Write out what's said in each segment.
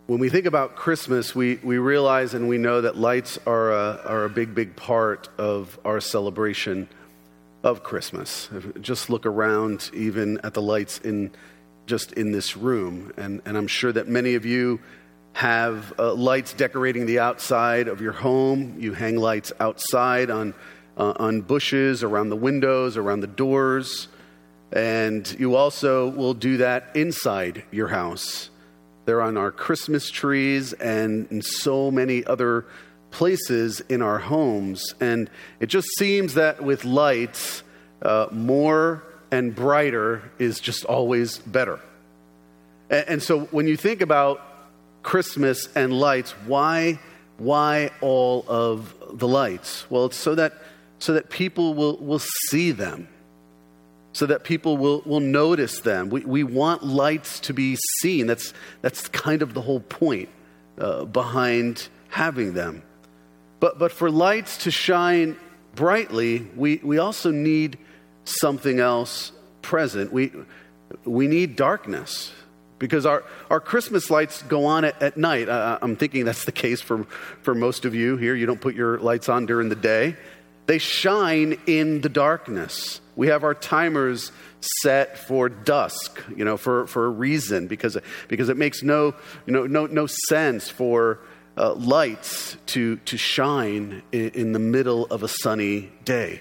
When we think about Christmas, we realize and we know that lights are a big part of our celebration of Christmas. Just look around even at the lights in this room. And I'm sure that many of you have lights decorating the outside of your home. You hang lights outside on bushes, around the windows, around the doors. And you also will do that inside your house. They're on our Christmas trees and in so many other places in our homes. And it just seems that with lights, more and brighter is just always better. And so when you think about Christmas and lights, why all of the lights? Well, it's so that people will see them. So that people will notice them. We want lights to be seen. That's kind of the whole point behind having them. But for lights to shine brightly, we also need something else present. We need darkness. Because our Christmas lights go on at night. I'm thinking that's the case for most of you here. You don't put your lights on during the day. They shine in the darkness. We have our timers set for dusk, for a reason, because it makes no sense for lights to shine in the middle of a sunny day.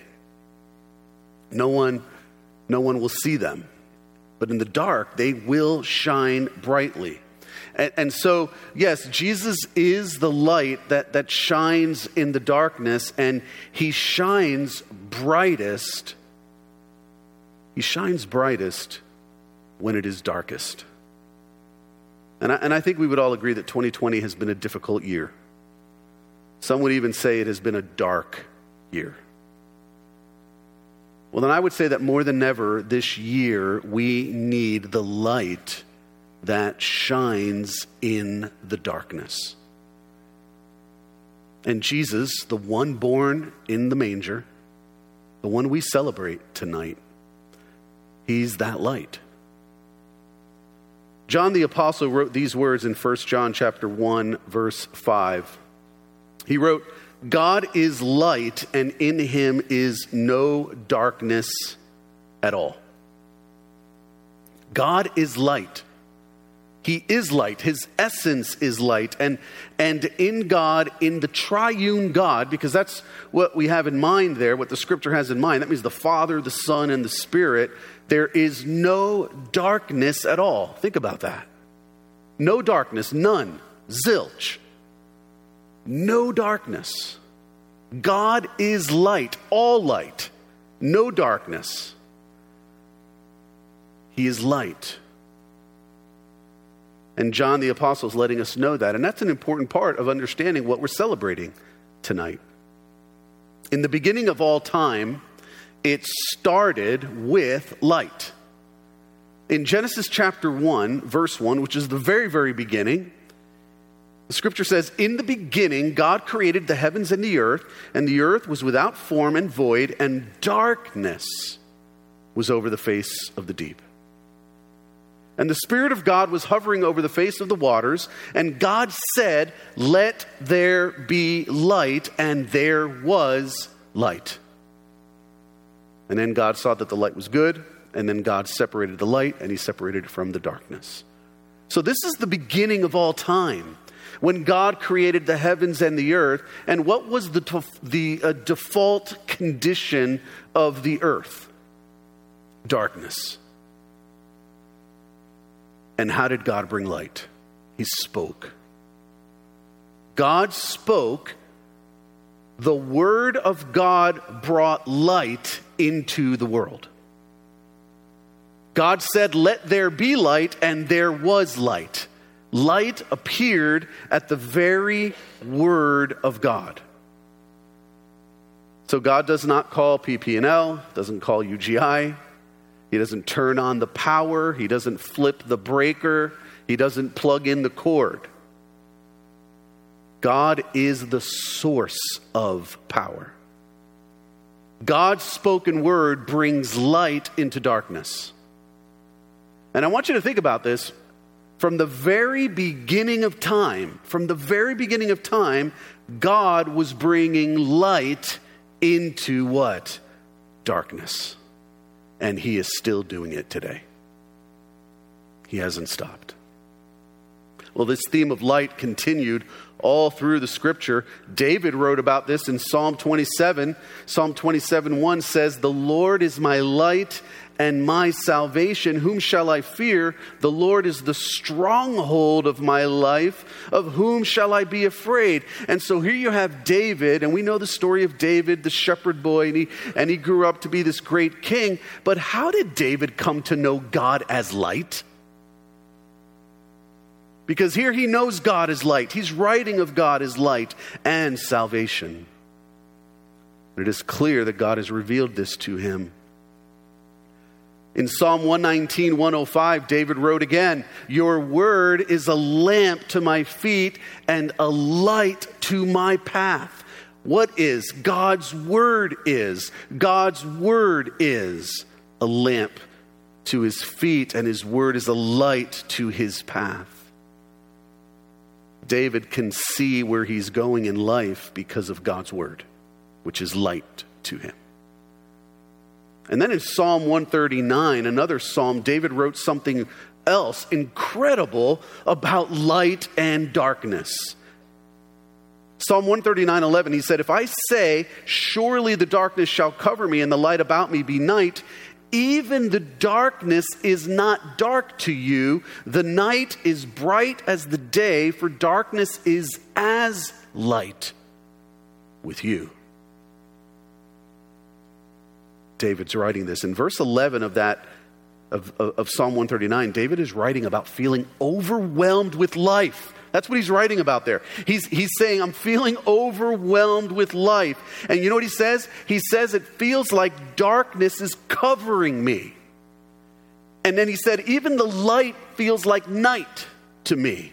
No one will see them, but in the dark they will shine brightly. And so, yes, Jesus is the light that shines in the darkness, and he shines brightest. He shines brightest when it is darkest. And I think we would all agree that 2020 has been a difficult year. Some would even say it has been a dark year. Well, then I would say that more than ever this year, we need the light that shines in the darkness. And Jesus, the one born in the manger, the one we celebrate tonight, he's that light. John the Apostle wrote these words in 1 John chapter 1, verse 5. He wrote, "God is light, and in him is no darkness at all." God is light. He is light. His essence is light. And in God, in the triune God, because that's what we have in mind there, what the scripture has in mind. That means the Father, the Son, and the Spirit. There is no darkness at all. Think about that. No darkness, none, zilch. No darkness. God is light, all light, no darkness. He is light. And John the Apostle is letting us know that. And that's an important part of understanding what we're celebrating tonight. In the beginning of all time, it started with light. In Genesis chapter 1, verse 1, which is the very, very beginning, the scripture says, "In the beginning, God created the heavens and the earth was without form and void, and darkness was over the face of the deep. And the Spirit of God was hovering over the face of the waters, and God said, 'Let there be light,' and there was light. And then God saw that the light was good, and then God separated the light, and he separated it from the darkness." So this is the beginning of all time, when God created the heavens and the earth. And what was the default condition of the earth? Darkness. And how did God bring light? He spoke. God spoke. The word of God brought light into the world. God said, "Let there be light," and there was light. Light appeared at the very word of God. So God does not call PP&L, doesn't call UGI. He doesn't turn on the power. He doesn't flip the breaker. He doesn't plug in the cord. God is the source of power. God's spoken word brings light into darkness. And I want you to think about this. From the very beginning of time, God was bringing light into what? Darkness. And he is still doing it today. He hasn't stopped. Well, this theme of light continued all through the scripture. David wrote about this in Psalm 27. Psalm 27:1 says, "The Lord is my light and my salvation. Whom shall I fear? The Lord is the stronghold of my life. Of whom shall I be afraid?" And so here you have David, and we know the story of David, the shepherd boy, and he grew up to be this great king. But how did David come to know God as light? Because here he knows God is light. He's writing of God as light and salvation. It is clear that God has revealed this to him. In Psalm 119, 105, David wrote again, "Your word is a lamp to my feet and a light to my path." What is God's word is? God's word is a lamp to his feet, and his word is a light to his path. David can see where he's going in life because of God's word, which is light to him. And then in Psalm 139, another psalm, David wrote something else incredible about light and darkness. Psalm 139:11, he said, "If I say, surely the darkness shall cover me and the light about me be night, even the darkness is not dark to you. The night is bright as the day, for darkness is as light with you." David's writing this. In verse 11 of Psalm 139, David is writing about feeling overwhelmed with life. That's what he's writing about there. He's saying, I'm feeling overwhelmed with life. And you know what he says? He says it feels like darkness is covering me. And then he said, even the light feels like night to me.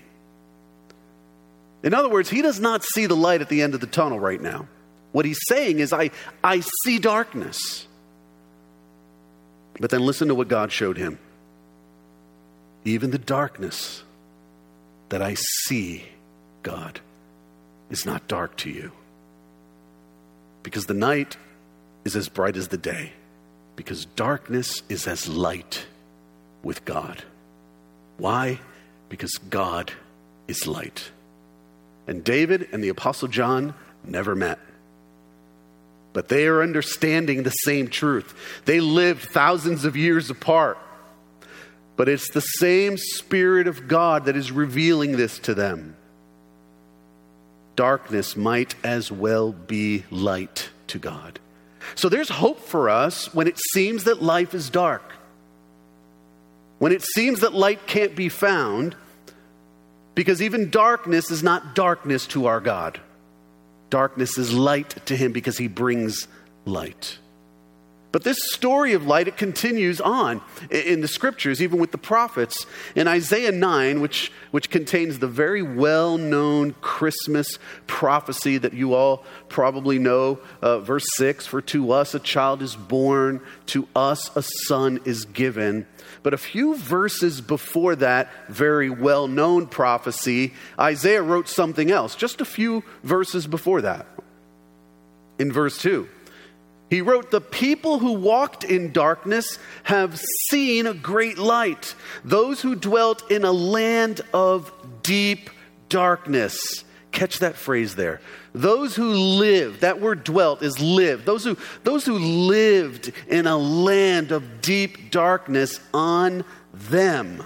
In other words, he does not see the light at the end of the tunnel right now. What he's saying is, I see darkness. But then listen to what God showed him. Even the darkness that I see, God, is not dark to you. Because the night is as bright as the day. Because darkness is as light with God. Why? Because God is light. And David and the Apostle John never met. But they are understanding the same truth. They lived thousands of years apart. But it's the same Spirit of God that is revealing this to them. Darkness might as well be light to God. So there's hope for us when it seems that life is dark. When it seems that light can't be found, because even darkness is not darkness to our God. Darkness is light to him because he brings light. But this story of light, it continues on in the scriptures, even with the prophets. In Isaiah 9, which contains the very well-known Christmas prophecy that you all probably know, verse 6, "For to us a child is born, to us a son is given." But a few verses before that very well-known prophecy, Isaiah wrote something else, just a few verses before that. In verse 2. He wrote, "The people who walked in darkness have seen a great light. Those who dwelt in a land of deep darkness." Catch that phrase there. Those who lived, that word dwelt is lived. Those who lived in a land of deep darkness, on them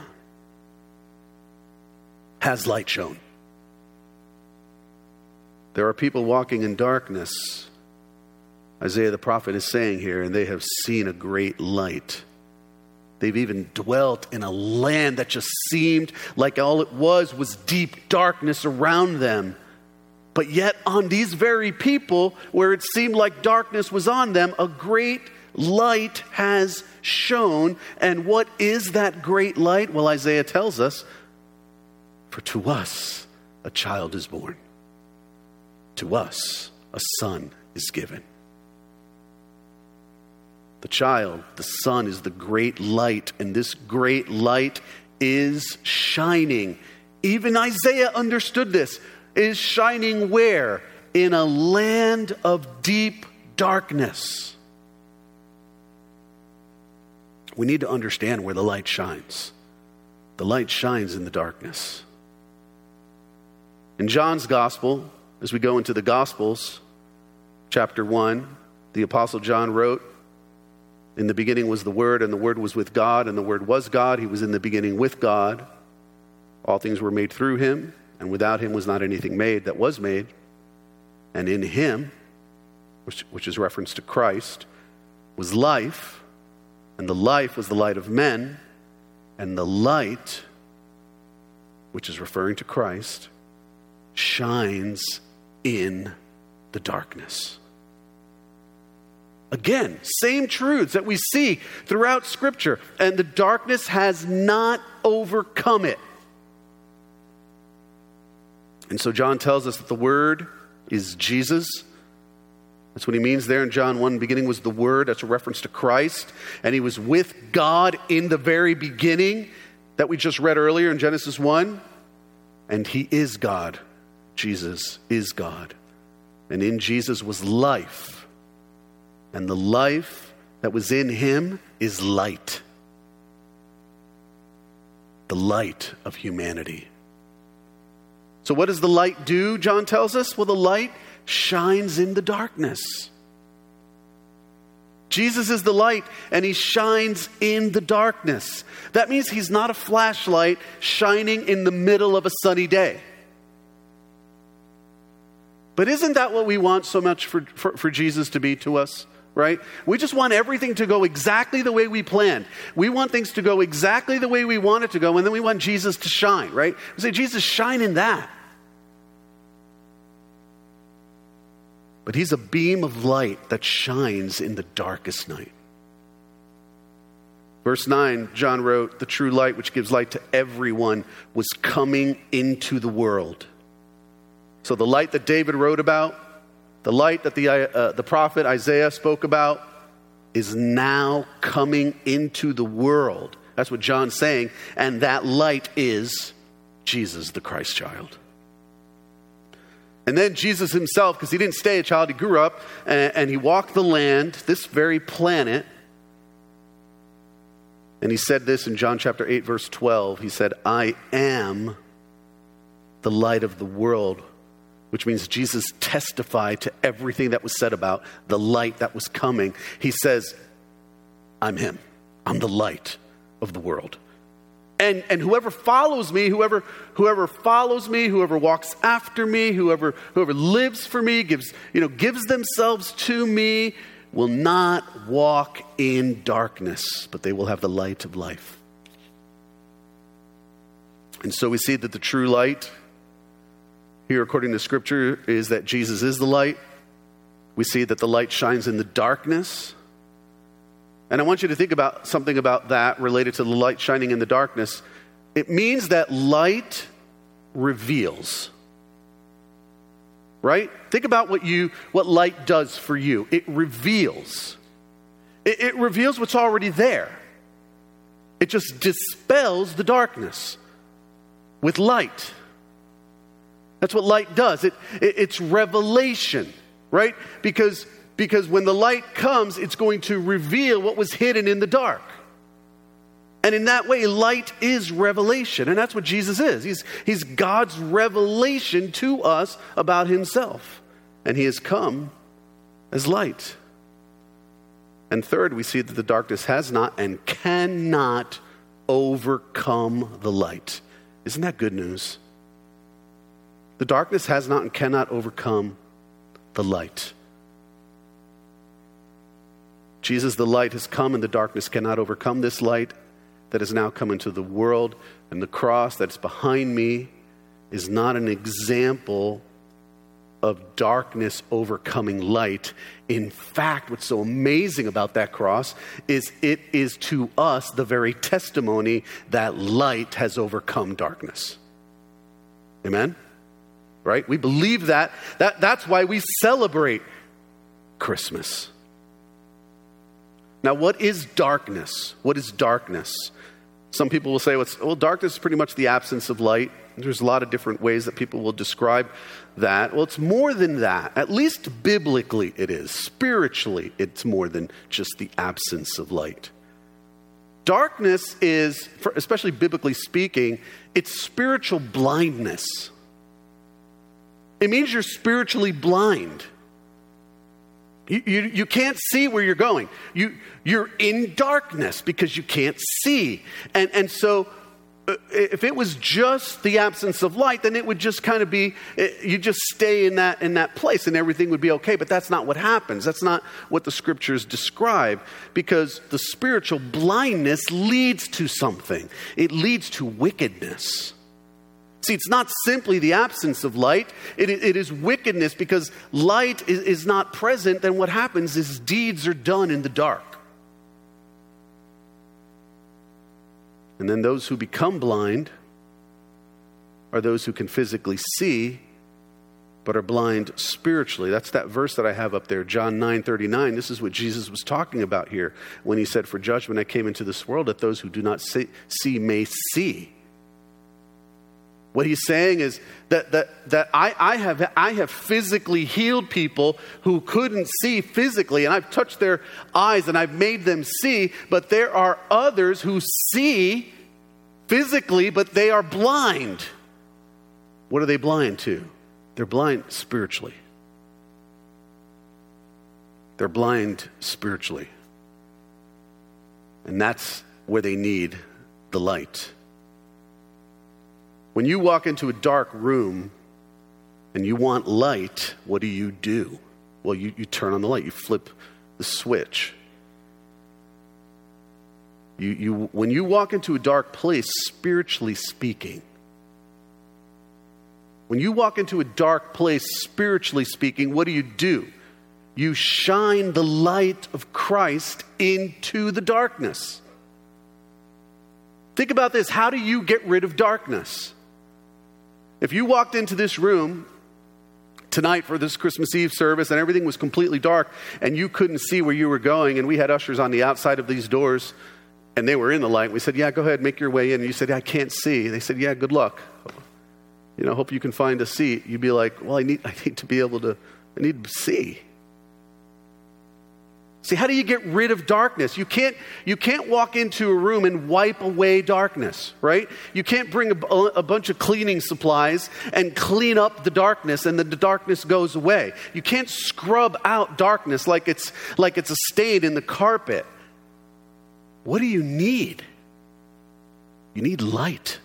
has light shone. There are people walking in darkness, Isaiah the prophet is saying here, and they have seen a great light. They've even dwelt in a land that just seemed like all it was deep darkness around them. But yet on these very people, where it seemed like darkness was on them, a great light has shone. And what is that great light? Well, Isaiah tells us, "For to us a child is born. To us a son is given." The child, the son, is the great light, and this great light is shining. Even Isaiah understood this. Is shining where? In a land of deep darkness. We need to understand where the light shines. The light shines in the darkness. In John's gospel, as we go into the Gospels, chapter 1, the Apostle John wrote, "In the beginning was the Word, and the Word was with God, and the Word was God. He was in the beginning with God. All things were made through him, and without him was not anything made that was made. And in him," which is reference to Christ, "was life, and the life was the light of men, and the light," which is referring to Christ, "shines in the darkness." Again, same truths that we see throughout Scripture, and the darkness has not overcome it. And so John tells us that the Word is Jesus. That's what he means there in John 1. Beginning was the Word. That's a reference to Christ. And he was with God in the very beginning that we just read earlier in Genesis 1. And he is God. Jesus is God. And in Jesus was life. And the life that was in him is light. The light of humanity. So what does the light do, John tells us? Well, the light shines in the darkness. Jesus is the light, and he shines in the darkness. That means he's not a flashlight shining in the middle of a sunny day. But isn't that what we want so much for Jesus to be to us, right? We just want everything to go exactly the way we planned. We want things to go exactly the way we want it to go, and then we want Jesus to shine, right? We say, Jesus, shine in that. But he's a beam of light that shines in the darkest night. Verse 9, John wrote, "The true light which gives light to everyone was coming into the world." So the light that David wrote about, the light that the prophet Isaiah spoke about, is now coming into the world. That's what John's saying. And that light is Jesus, the Christ child. And then Jesus himself, because he didn't stay a child, he grew up and he walked the land, this very planet. And he said this in John chapter 8, verse 12. He said, "I am the light of the world," which means Jesus testified to everything that was said about the light that was coming. He says, "I'm him. I'm the light of the world. And whoever follows me, whoever follows me, whoever walks after me, whoever lives for me, gives themselves to me, will not walk in darkness, but they will have the light of life." And so we see that the true light here, according to Scripture, is that Jesus is the light. We see that the light shines in the darkness. And I want you to think about something about that related to the light shining in the darkness. It means that light reveals. Right? Think about what light does for you. It reveals. It reveals what's already there. It just dispels the darkness with light. That's what light does. It's revelation, right? Because when the light comes, it's going to reveal what was hidden in the dark. And in that way, light is revelation. And that's what Jesus is. He's God's revelation to us about himself. And he has come as light. And third, we see that the darkness has not and cannot overcome the light. Isn't that good news? The darkness has not and cannot overcome the light. Jesus, the light, has come, and the darkness cannot overcome this light that has now come into the world. And the cross that's behind me is not an example of darkness overcoming light. In fact, what's so amazing about that cross is it is to us the very testimony that light has overcome darkness. Amen? Right? We believe that. That's why we celebrate Christmas. Now, what is darkness? What is darkness? Some people will say, well, darkness is pretty much the absence of light. There's a lot of different ways that people will describe that. Well, it's more than that. At least biblically it is. Spiritually, it's more than just the absence of light. Darkness is, especially biblically speaking, it's spiritual blindness. It means you're spiritually blind. You can't see where you're going. You're in darkness because you can't see. And so if it was just the absence of light, then it would just kind of be, you just stay in that place and everything would be okay. But that's not what happens. That's not what the scriptures describe, because the spiritual blindness leads to something. It leads to wickedness. See, it's not simply the absence of light. It is wickedness, because light is not present. Then what happens is deeds are done in the dark. And then those who become blind are those who can physically see, but are blind spiritually. That's that verse that I have up there, John 9:39. This is what Jesus was talking about here when he said, "For judgment I came into this world, that those who do not see may see." What he's saying is that I have physically healed people who couldn't see physically, and I've touched their eyes and I've made them see, but there are others who see physically, but they are blind. What are they blind to? They're blind spiritually. They're blind spiritually. And that's where they need the light. When you walk into a dark room and you want light, what do? Well, you turn on the light. You flip the switch. When you walk into a dark place, spiritually speaking, what do? You shine the light of Christ into the darkness. Think about this. How do you get rid of darkness? If you walked into this room tonight for this Christmas Eve service and everything was completely dark and you couldn't see where you were going, and we had ushers on the outside of these doors and they were in the light, we said, yeah, go ahead, make your way in. And you said, I can't see. They said, yeah, good luck. Hope you can find a seat. You'd be like, well, I need to see. See, how do you get rid of darkness? You can't walk into a room and wipe away darkness, right? You can't bring a bunch of cleaning supplies and clean up the darkness and then the darkness goes away. You can't scrub out darkness like it's a stain in the carpet. What do you need? You need light.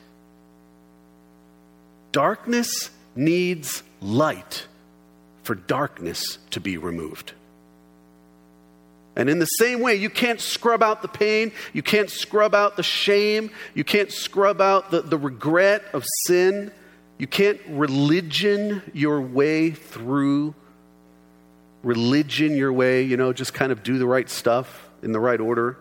Darkness needs light for darkness to be removed. And in the same way, you can't scrub out the pain. You can't scrub out the shame. You can't scrub out the regret of sin. You can't religion your way, just kind of do the right stuff in the right order.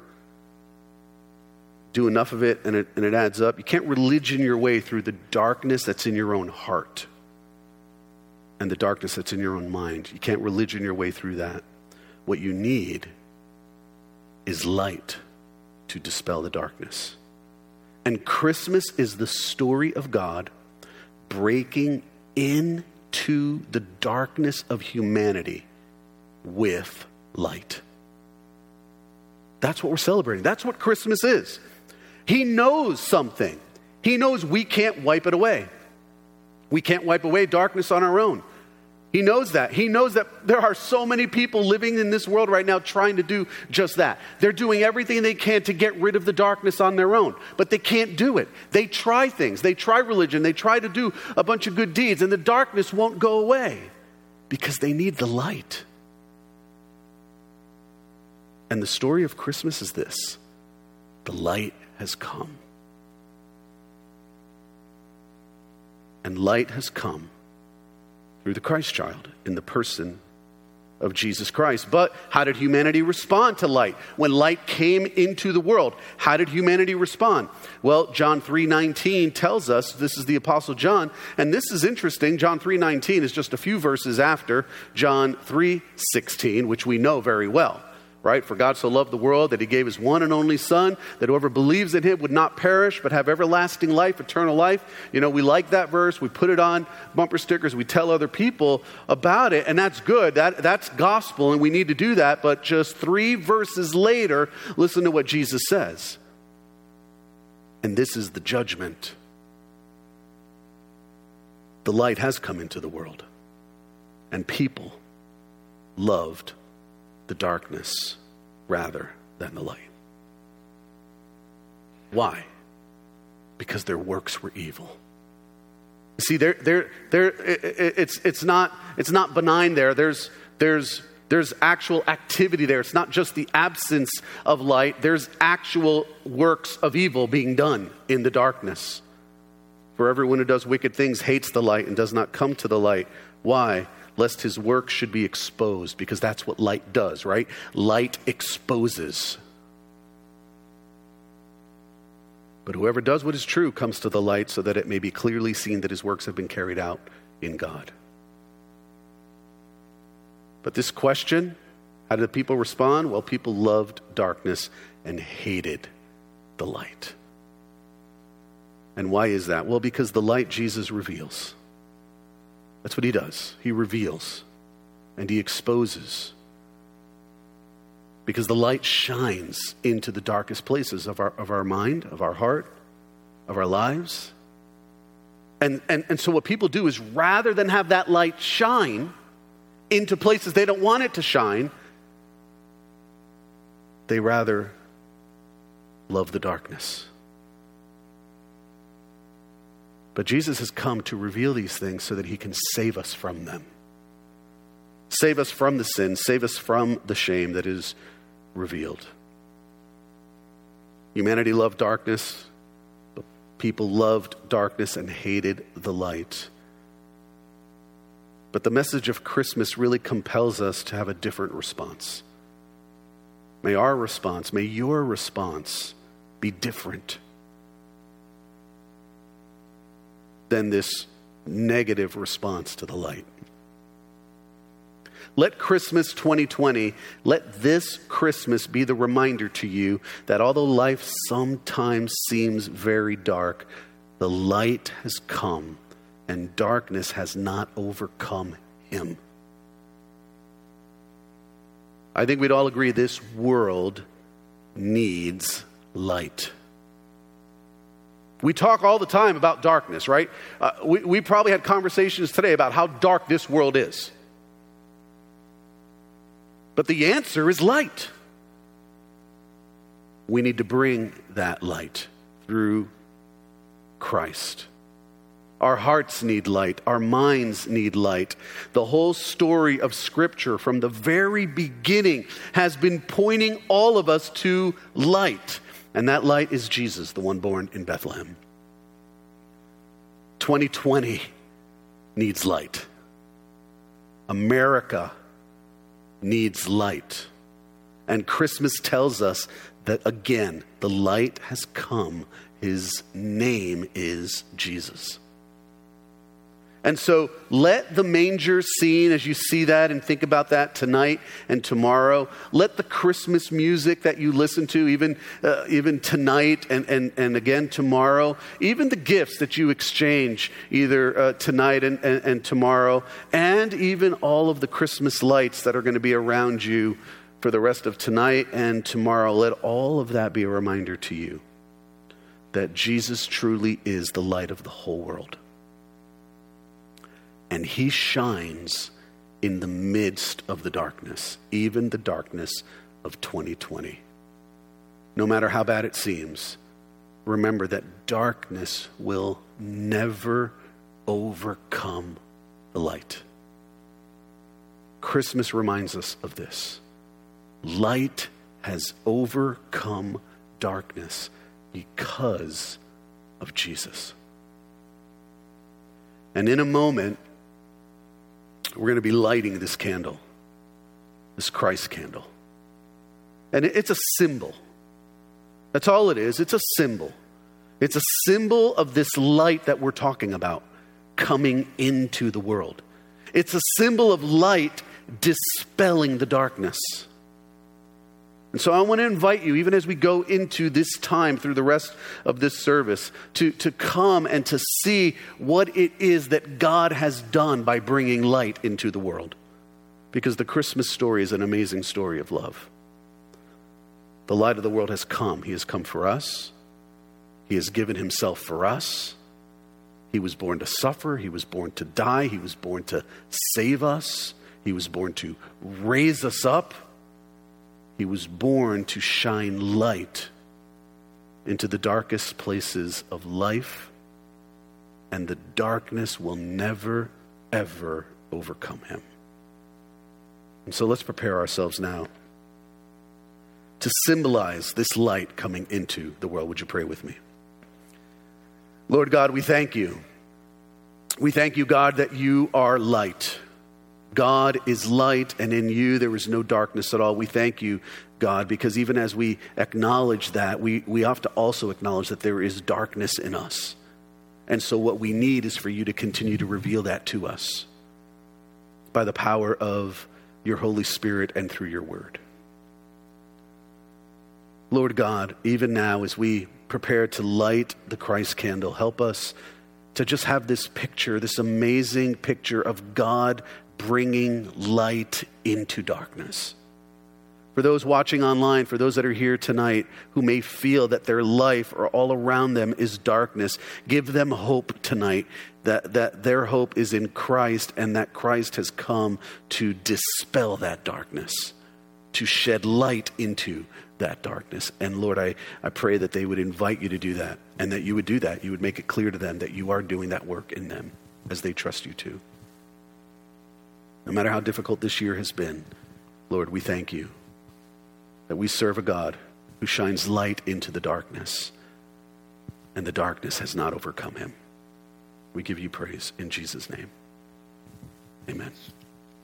Do enough of it and it adds up. You can't religion your way through the darkness that's in your own heart and the darkness that's in your own mind. You can't religion your way through that. What you need is light to dispel the darkness. And Christmas is the story of God breaking into the darkness of humanity with light. That's what we're celebrating. That's what Christmas is. He knows something. He knows we can't wipe it away. We can't wipe away darkness on our own. He knows that. He knows that there are so many people living in this world right now trying to do just that. They're doing everything they can to get rid of the darkness on their own, but they can't do it. They try things. They try religion. They try to do a bunch of good deeds, and the darkness won't go away because they need the light. And the story of Christmas is this: the light has come. And light has come through the Christ child in the person of Jesus Christ. But how did humanity respond to light? When light came into the world, how did humanity respond? Well, John 3:19 tells us, this is the Apostle John, and this is interesting. John 3:19 is just a few verses after John 3:16, which we know very well. right? For God so loved the world that he gave his one and only Son, that whoever believes in him would not perish, but have everlasting life, eternal life. You know, we like that verse. We put it on bumper stickers. We tell other people about it, and that's good. That's gospel, and we need to do that. But just 3 verses later, listen to what Jesus says. And this is the judgment. The light has come into the world, and people loved the darkness rather than the light. Why? Because their works were evil. See, it's not benign there. There's actual activity there. It's not just the absence of light. There's actual works of evil being done in the darkness. For everyone who does wicked things hates the light and does not come to the light. Why? Lest his work should be exposed, because that's what light does, right? Light exposes. But whoever does what is true comes to the light, so that it may be clearly seen that his works have been carried out in God. But this question, how did the people respond? Well, people loved darkness and hated the light. And why is that? Well, because the light Jesus reveals. That's what he does. He reveals and he exposes. Because the light shines into the darkest places of our mind, of our heart, of our lives. And so what people do is, rather than have that light shine into places they don't want it to shine, they rather love the darkness. But Jesus has come to reveal these things so that he can save us from them. Save us from the sin, save us from the shame that is revealed. Humanity loved darkness, but people loved darkness and hated the light. But the message of Christmas really compels us to have a different response. May our response, may your response be different than this negative response to the light. Let Christmas 2020, let this Christmas be the reminder to you that although life sometimes seems very dark, the light has come and darkness has not overcome him. I think we'd all agree this world needs light. We talk all the time about darkness, right? We probably had conversations today about how dark this world is. But the answer is light. We need to bring that light through Christ. Our hearts need light. Our minds need light. The whole story of Scripture from the very beginning has been pointing all of us to light. And that light is Jesus, the one born in Bethlehem. 2020 needs light. America needs light. And Christmas tells us that, again, the light has come. His name is Jesus. And so let the manger scene, as you see that and think about that tonight and tomorrow, let the Christmas music that you listen to even tonight and again tomorrow, even the gifts that you exchange either tonight and tomorrow, and even all of the Christmas lights that are going to be around you for the rest of tonight and tomorrow, let all of that be a reminder to you that Jesus truly is the light of the whole world. And he shines in the midst of the darkness, even the darkness of 2020. No matter how bad it seems, remember that darkness will never overcome the light. Christmas reminds us of this. Light has overcome darkness because of Jesus. And in a moment, we're going to be lighting this candle, this Christ candle. And it's a symbol. That's all it is. It's a symbol. It's a symbol of this light that we're talking about coming into the world. It's a symbol of light dispelling the darkness. And so I want to invite you, even as we go into this time through the rest of this service, to come and to see what it is that God has done by bringing light into the world. Because the Christmas story is an amazing story of love. The light of the world has come. He has come for us. He has given himself for us. He was born to suffer. He was born to die. He was born to save us. He was born to raise us up. He was born to shine light into the darkest places of life, and the darkness will never, ever overcome him. And so let's prepare ourselves now to symbolize this light coming into the world. Would you pray with me? Lord God, we thank you. We thank you, God, that you are light. God is light, and in you there is no darkness at all. We thank you, God, because even as we acknowledge that, we have to also acknowledge that there is darkness in us. And so what we need is for you to continue to reveal that to us by the power of your Holy Spirit and through your word. Lord God, even now as we prepare to light the Christ candle, help us to just have this picture, this amazing picture of God bringing light into darkness. For those watching online, for those that are here tonight who may feel that their life or all around them is darkness, give them hope tonight that their hope is in Christ, and that Christ has come to dispel that darkness, to shed light into that darkness. And Lord, I pray that they would invite you to do that, and that you would do that. You would make it clear to them that you are doing that work in them as they trust you to. No matter how difficult this year has been, Lord, we thank you that we serve a God who shines light into the darkness, and the darkness has not overcome him. We give you praise in Jesus' name. Amen.